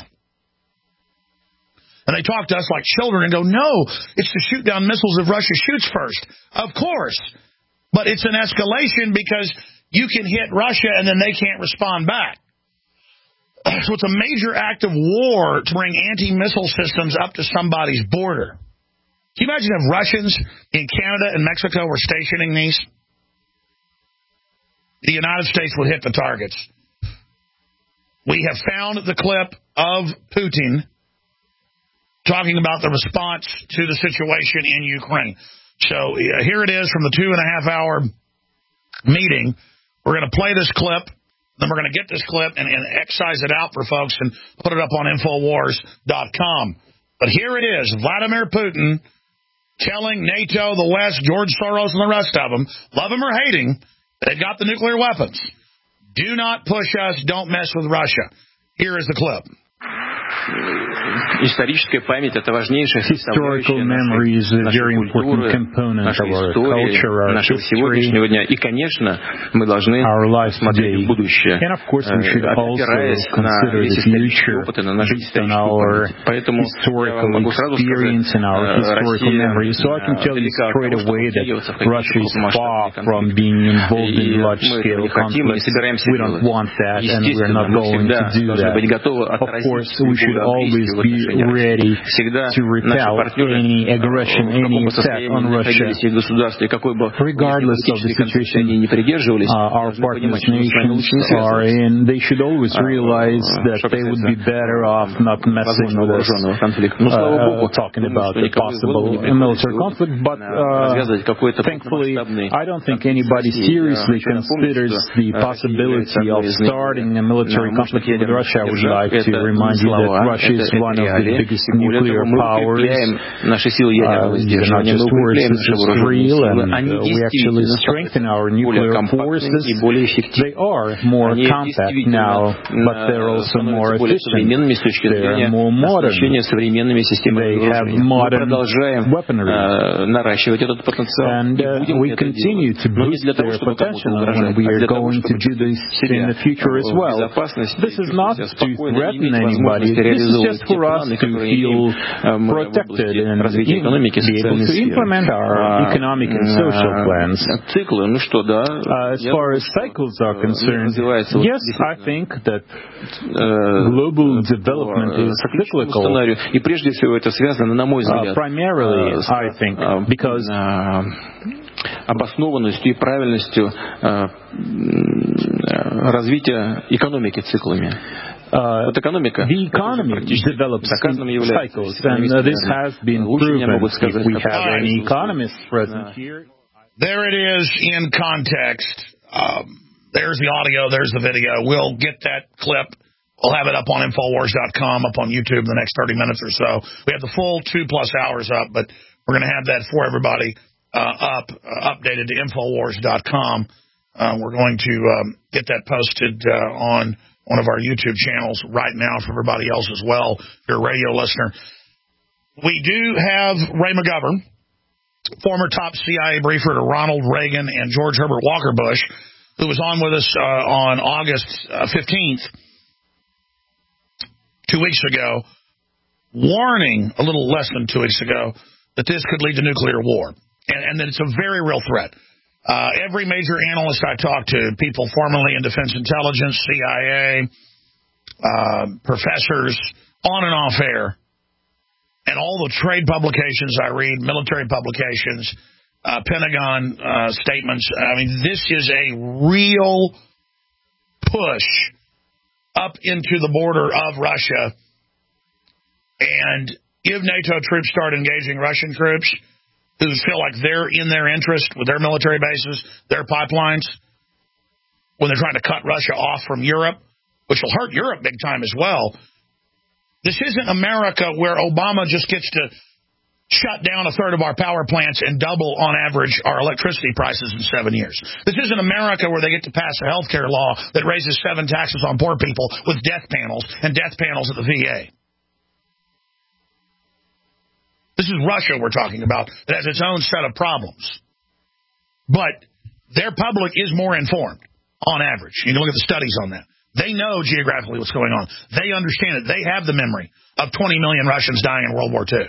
And they talk to us like children and go, no, it's to shoot down missiles if Russia shoots first. Of course. But it's an escalation because you can hit Russia and then they can't respond back. So it's a major act of war to bring anti-missile systems up to somebody's border. Can you imagine if Russians in Canada and Mexico were stationing these? The United States would hit the targets. We have found the clip of Putin talking about the response to the situation in Ukraine. So uh, here it is from the two and a half hour meeting. We're going to play this clip, then we're going to get this clip and, and excise it out for folks and put it up on Infowars dot com. But here it is, Vladimir Putin telling NATO, the West, George Soros, and the rest of them, love them or hate him, they've got the nuclear weapons. Do not push us. Don't mess with Russia. Here is the clip. Historical memory is a very important component of our culture, our history, our lives today. And of course, we should also consider the future based on our historical experience and our historical memory. So I can tell you straight away that Russia is far from being involved in large-scale conflicts. We don't want that, and we're not going to do that. Of course, we should always be ready to repel any aggression, any attack on Russia. Regardless of the situation uh, our partners nations are in, they should always realize that they would be better off not messing with us, uh, talking about a possible military conflict. But uh, thankfully, I don't think anybody seriously considers the possibility of starting a military conflict with Russia. I would like to remind you that Russia is one of the biggest nuclear powers. Uh, these are not just words, this is real, and uh, we actually strengthen our nuclear forces. They are more compact now, but they're also more efficient. They're more modern. They have modern weaponry. And uh, we continue to boost their potential, and we are going to do this in the future as well. This is not to threaten anybody. реализовывать те планы, которые имеем в области развития экономики, социальной сферы. Циклы, ну что, да. As far as cycles are concerned, yes, I think that global development is cyclical. И прежде всего это связано, на мой взгляд, primarily, I think, because обоснованностью и правильностью развития экономики циклами. Uh, the economy develops in cycles, and uh, this has been proven. If we have any economists present here. There it is in context. Um, there's the audio, there's the video. We'll get that clip. We'll have it up on Infowars dot com, up on YouTube in the next thirty minutes or so. We have the full two-plus hours up, but we're going to have that for everybody uh, up, uh, updated to Infowars dot com. Uh, we're going to um, get that posted uh, on one of our YouTube channels right now for everybody else as well, if you're a radio listener. We do have Ray McGovern, former top C I A briefer to Ronald Reagan and George Herbert Walker Bush, who was on with us uh, on August fifteenth, two weeks ago, warning a little less than two weeks ago that this could lead to nuclear war, and, and that it's a very real threat. Uh, every major analyst I talk to, people formerly in defense intelligence, C I A, uh, professors, on and off air, and all the trade publications I read, military publications, uh, Pentagon uh, statements. I mean, this is a real push up into the border of Russia. And if NATO troops start engaging Russian troops, who feel like they're in their interest with their military bases, their pipelines, when they're trying to cut Russia off from Europe, which will hurt Europe big time as well. This isn't America where Obama just gets to shut down a third of our power plants and double, on average, our electricity prices in seven years. This isn't America where they get to pass a health care law that raises seven taxes on poor people with death panels and death panels at the V A. This is Russia we're talking about that has its own set of problems. But their public is more informed, on average. You can look at the studies on that. They know geographically what's going on. They understand it. They have the memory of twenty million Russians dying in World War Two.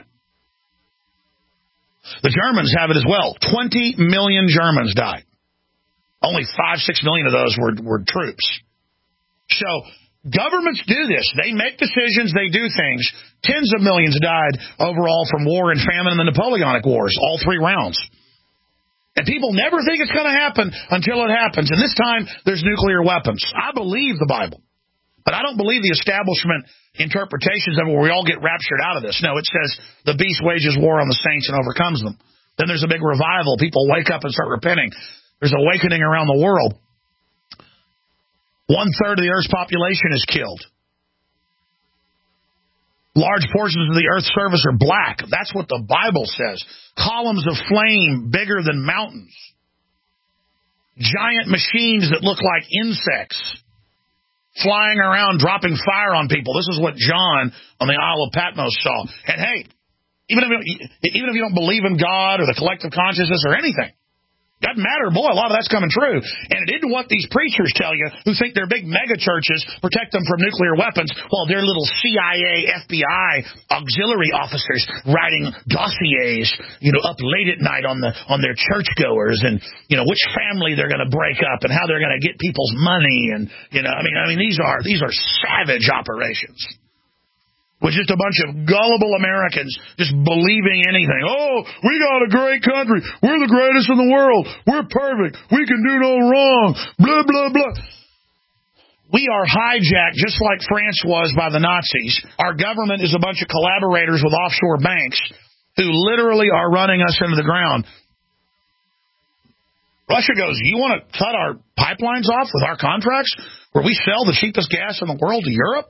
The Germans have it as well. twenty million Germans died. Only five, six million of those were, were troops. So governments do this. They make decisions. They do things. Tens of millions died overall from war and famine in the Napoleonic Wars, all three rounds. And people never think it's going to happen until it happens. And this time, there's nuclear weapons. I believe the Bible. But I don't believe the establishment interpretations of it where we all get raptured out of this. No, it says the beast wages war on the saints and overcomes them. Then there's a big revival. People wake up and start repenting. There's awakening around the world. One-third of the Earth's population is killed. Large portions of the Earth's surface are black. That's what the Bible says. Columns of flame bigger than mountains. Giant machines that look like insects flying around, dropping fire on people. This is what John on the Isle of Patmos saw. And hey, even if you, even if you don't believe in God or the collective consciousness or anything, doesn't matter. Boy, a lot of that's coming true. And it isn't what these preachers tell you who think their big mega churches protect them from nuclear weapons while their little C I A, F B I auxiliary officers writing dossiers, you know, up late at night on the on their churchgoers and, you know, which family they're going to break up and how they're going to get people's money. And, you know, I mean, I mean, these are these are savage operations. With just a bunch of gullible Americans just believing anything. Oh, we got a great country. We're the greatest in the world. We're perfect. We can do no wrong. Blah, blah, blah. We are hijacked just like France was by the Nazis. Our government is a bunch of collaborators with offshore banks who literally are running us into the ground. Russia goes, you want to cut our pipelines off with our contracts where we sell the cheapest gas in the world to Europe?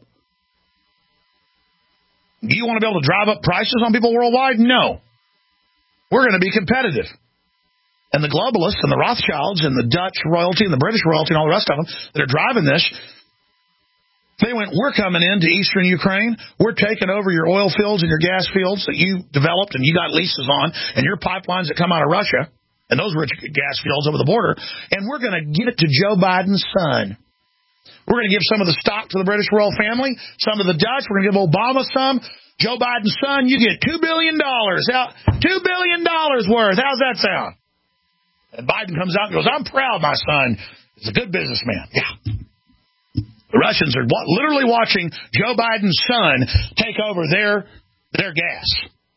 Do you want to be able to drive up prices on people worldwide? No. We're going to be competitive. And the globalists and the Rothschilds and the Dutch royalty and the British royalty and all the rest of them that are driving this, they went, we're coming into eastern Ukraine. We're taking over your oil fields and your gas fields that you developed and you got leases on and your pipelines that come out of Russia and those rich gas fields over the border, and we're going to give it to Joe Biden's son. We're going to give some of the stock to the British royal family, some to the Dutch. We're going to give Obama some. Joe Biden's son, you get two billion dollars. two billion dollars worth. How's that sound? And Biden comes out and goes, I'm proud my son is a good businessman. Yeah. The Russians are literally watching Joe Biden's son take over their, their gas.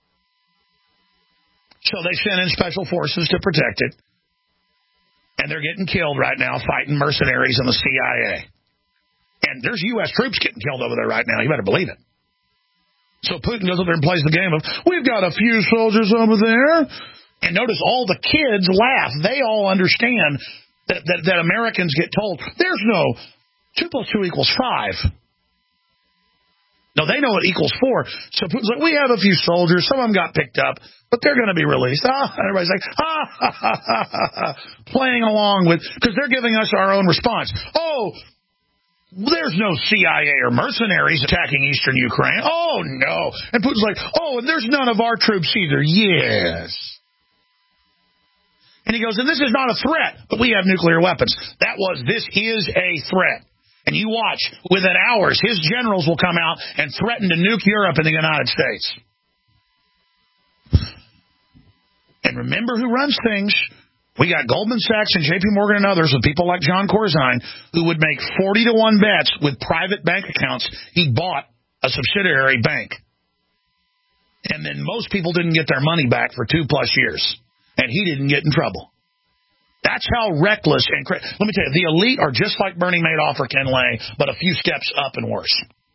So they sent in special forces to protect it. And they're getting killed right now fighting mercenaries in the C I A. And there's U S troops getting killed over there right now. You better believe it. So Putin goes over there and plays the game of, we've got a few soldiers over there. And notice all the kids laugh. They all understand that, that, that Americans get told, there's no two plus two equals five. No, they know it equals four. So Putin's like, we have a few soldiers. Some of them got picked up, but they're going to be released. Ah, and everybody's like, ha, ha, ha, ha, ha, playing along with, because they're giving us our own response. Oh, there's no C I A or mercenaries attacking eastern Ukraine. Oh, no. And Putin's like, oh, and there's none of our troops either. Yes. And he goes, and this is not a threat, but we have nuclear weapons. That was, this is a threat. And you watch, within hours, his generals will come out and threaten to nuke Europe and the United States. And remember who runs things. We got Goldman Sachs and J P Morgan and others with people like John Corzine who would make forty to one bets with private bank accounts. He bought a subsidiary bank. And then most people didn't get their money back for two plus years. And he didn't get in trouble. That's how reckless and cra- let me tell you, the elite are just like Bernie Madoff or Ken Lay, but a few steps up and worse.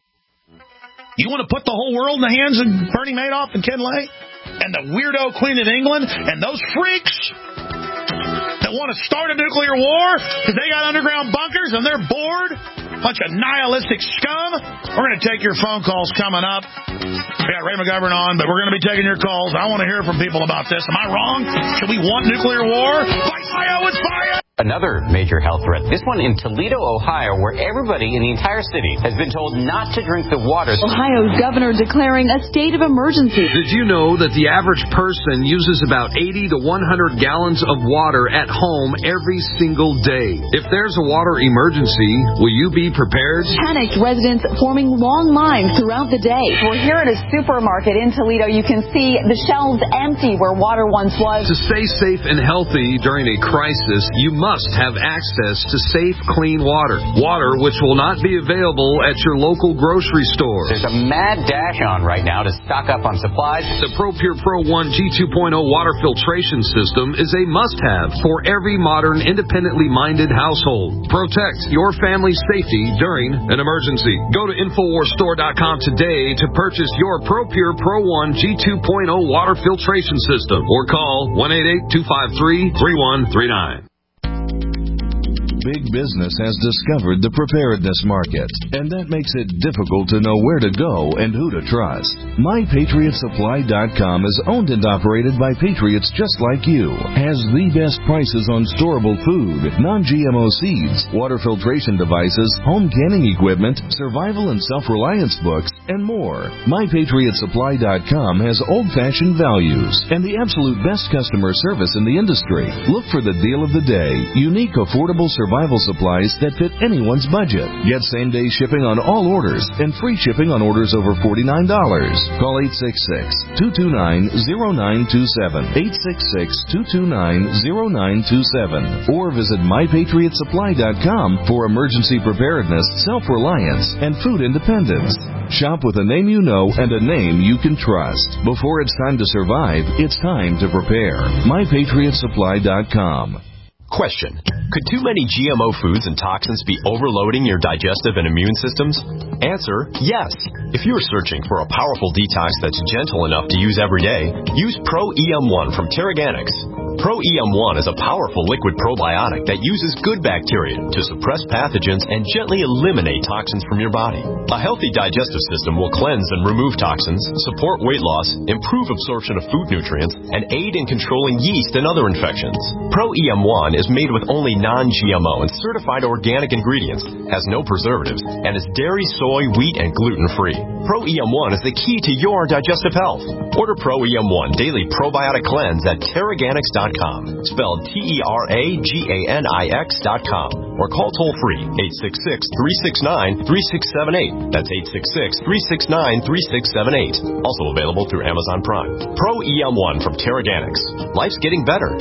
You want to put the whole world in the hands of Bernie Madoff and Ken Lay? And the weirdo Queen of England and those freaks that want to start a nuclear war because they got underground bunkers and they're bored? Bunch of nihilistic scum. We're going to take your phone calls coming up. We got Ray McGovern on, but we're going to be taking your calls. I want to hear from people about this. Am I wrong? Should we want nuclear war? Fight fire with fire! Another major health threat, this one in Toledo, Ohio, where everybody in the entire city has been told not to drink the water. Ohio's governor declaring a state of emergency. Did you know that the average person uses about eighty to one hundred gallons of water at home every single day? If there's a water emergency, will you be prepared? Panicked residents forming long lines throughout the day. We're here at a supermarket in Toledo. You can see the shelves empty where water once was. To stay safe and healthy during a crisis, you must have access to safe, clean water. Water which will not be available at your local grocery store. There's a mad dash on right now to stock up on supplies. The ProPure Pro one G two point oh water filtration system is a must-have for every modern, independently minded household. Protect your family's safety during an emergency. Go to Infowars Store dot com today to purchase your ProPure Pro one G two point oh water filtration system or call one eight eight, two five three, three one three nine. Big business has discovered the preparedness market, and that makes it difficult to know where to go and who to trust. My Patriot Supply dot com is owned and operated by patriots just like you, has the best prices on storable food, non G M O seeds, water filtration devices, home canning equipment, survival and self-reliance books, and more. My Patriot Supply dot com has old-fashioned values and the absolute best customer service in the industry. Look for the deal of the day, unique, affordable survival Survival supplies that fit anyone's budget. Get same-day shipping on all orders and free shipping on orders over forty-nine dollars. Call eight six six, two two nine, zero nine two seven, eight six six, two two nine, zero nine two seven, or visit My Patriot Supply dot com for emergency preparedness, self-reliance, and food independence. Shop with a name you know and a name you can trust. Before it's time to survive, it's time to prepare. My Patriot Supply dot com. Question. Could too many G M O foods and toxins be overloading your digestive and immune systems? Answer, yes. If you're searching for a powerful detox that's gentle enough to use every day, use Pro E M one from Terraganics. Pro E M one is a powerful liquid probiotic that uses good bacteria to suppress pathogens and gently eliminate toxins from your body. A healthy digestive system will cleanse and remove toxins, support weight loss, improve absorption of food nutrients, and aid in controlling yeast and other infections. Pro E M one is is made with only non G M O and certified organic ingredients, has no preservatives, and is dairy, soy, wheat, and gluten-free. Pro E M one is the key to your digestive health. Order Pro E M one Daily Probiotic Cleanse at Terraganics dot com, spelled T E R A G A N I X dot com. or call toll-free eight six six, three six nine, three six seven eight. That's eight six six, three six nine, three six seven eight. Also available through Amazon Prime. Pro E M one from Terraganics. Life's getting better.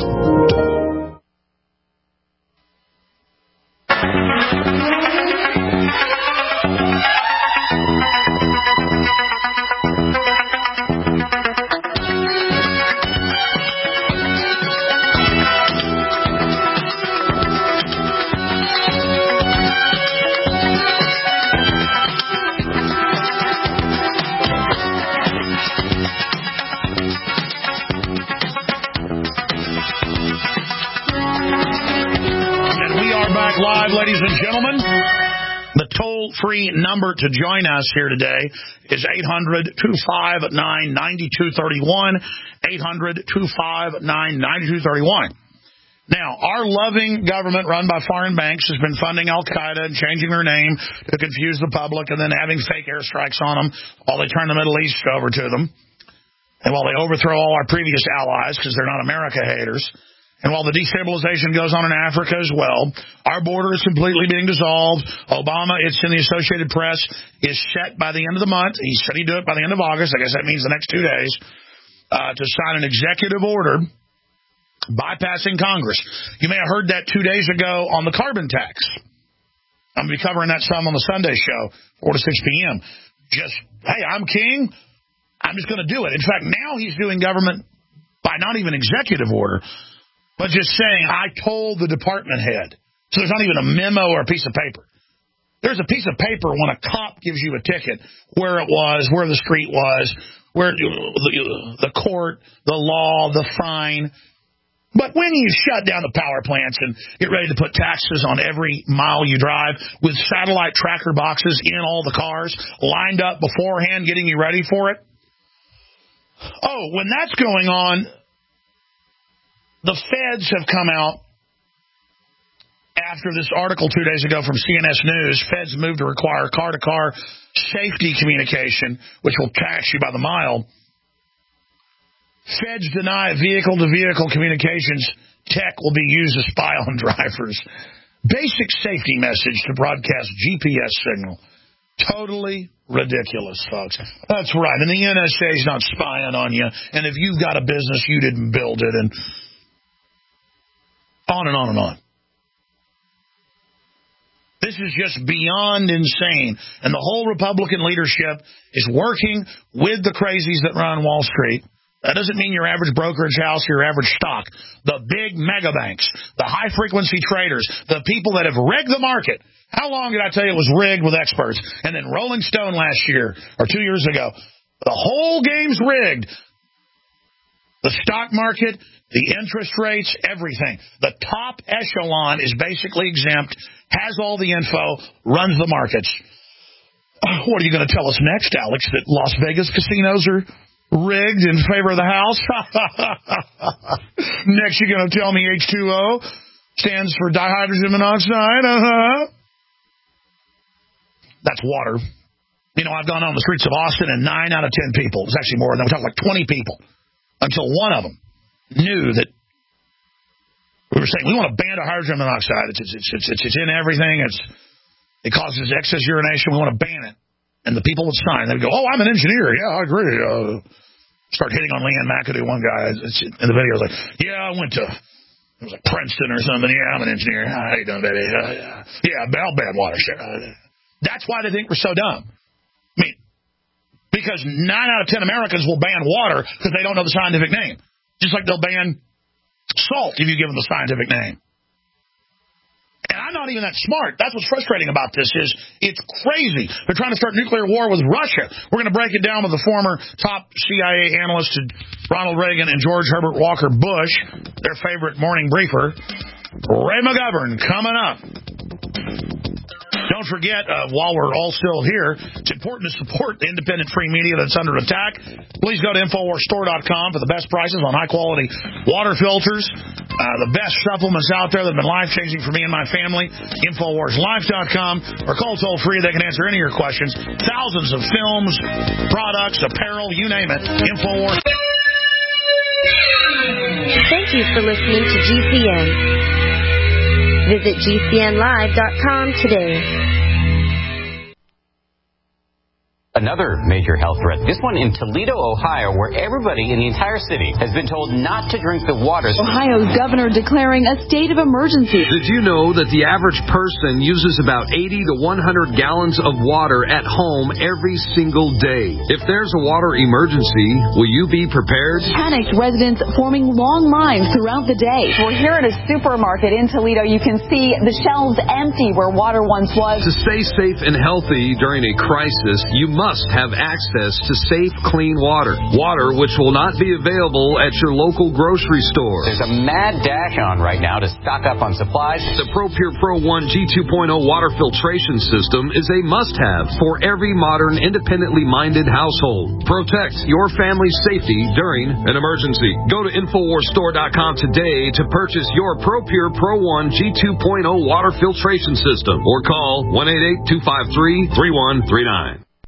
Ladies and gentlemen, the toll-free number to join us here today is eight hundred, two five nine, nine two three one, eight hundred, two five nine, nine two three one. Now, our loving government run by foreign banks has been funding Al-Qaeda and changing their name to confuse the public and then having fake airstrikes on them while they turn the Middle East over to them and while they overthrow all our previous allies because they're not America haters. And while the destabilization goes on in Africa as well, our border is completely being dissolved. Obama, it's in the Associated Press, is set by the end of the month. He said he'd do it by the end of August. I guess that means the next two days, uh, to sign an executive order bypassing Congress. You may have heard that two days ago on the carbon tax. I'm going to be covering that some on the Sunday show, four to six p.m. Just, hey, I'm king. I'm just going to do it. In fact, now he's doing government by not even executive order, but just saying, I told the department head. So there's not even a memo or a piece of paper. There's a piece of paper when a cop gives you a ticket, where it was, where the street was, where the, the court, the law, the fine. But when you shut down the power plants and get ready to put taxes on every mile you drive with satellite tracker boxes in all the cars, lined up beforehand, getting you ready for it. Oh, when that's going on, the feds have come out after this article two days ago from C N S News. Feds moved to require car-to-car safety communication, which will tax you by the mile. Feds deny vehicle-to-vehicle communications tech will be used to spy on drivers. Basic safety message to broadcast G P S signal. Totally ridiculous, folks. That's right. And the N S A is not spying on you. And if you've got a business, you didn't build it. And on and on and on. This is just beyond insane. And the whole Republican leadership is working with the crazies that run Wall Street. That doesn't mean your average brokerage house, your average stock. The big mega banks, the high-frequency traders, the people that have rigged the market. How long did I tell you it was rigged with experts? And then Rolling Stone last year, or two years ago, the whole game's rigged. The stock market, the interest rates, everything. The top echelon is basically exempt, has all the info, runs the markets. What are you going to tell us next, Alex, that Las Vegas casinos are rigged in favor of the house? Next, you're going to tell me H two O stands for dihydrogen monoxide? Uh-huh. That's water. You know, I've gone on the streets of Austin, and nine out of ten people, it was actually more than, we're talking like twenty people, until one of them knew that we were saying, we want to ban hydrogen monoxide. It's, it's, it's, it's, it's in everything. It's, it causes excess urination. We want to ban it. And the people would sign. They would go, oh, I'm an engineer. Yeah, I agree. Uh, start hitting on Leanne McAdoo. One guy in the video was like, yeah, I went to, it was like Princeton or something. Yeah, I'm an engineer. How you doing, baby? Uh, yeah, yeah, I'll ban water. Uh, that's why they think we're so dumb. I mean, because nine out of ten Americans will ban water because they don't know the scientific name. Just like they'll ban salt if you give them the scientific name. And I'm not even that smart. That's what's frustrating about this is it's crazy. They're trying to start nuclear war with Russia. We're going to break it down with the former top C I A analyst Ronald Reagan and George Herbert Walker Bush, their favorite morning briefer, Ray McGovern, coming up. Don't forget, uh, while we're all still here, it's important to support the independent free media that's under attack. Please go to Infowars Store dot com for the best prices on high-quality water filters, uh, the best supplements out there that have been life-changing for me and my family, Infowars Life dot com, or call toll-free. They can answer any of your questions. Thousands of films, products, apparel, you name it. Infowars. Thank you for listening to G C N. Visit G C N live dot com today. Another major health threat, this one in Toledo, Ohio, where everybody in the entire city has been told not to drink the water. Ohio's governor declaring a state of emergency. Did you know that the average person uses about eighty to one hundred gallons of water at home every single day? If there's a water emergency, will you be prepared? Panicked residents forming long lines throughout the day. We're here at a supermarket in Toledo. You can see the shelves empty where water once was. To stay safe and healthy during a crisis, you must must have access to safe, clean water. Water which will not be available at your local grocery store. There's a mad dash on right now to stock up on supplies. The ProPure Pro one G two point oh water filtration system is a must-have for every modern, independently minded household. Protect your family's safety during an emergency. Go to Infowars Store dot com today to purchase your ProPure Pro one G two point oh water filtration system or call one eight eight, two five three, three one three nine.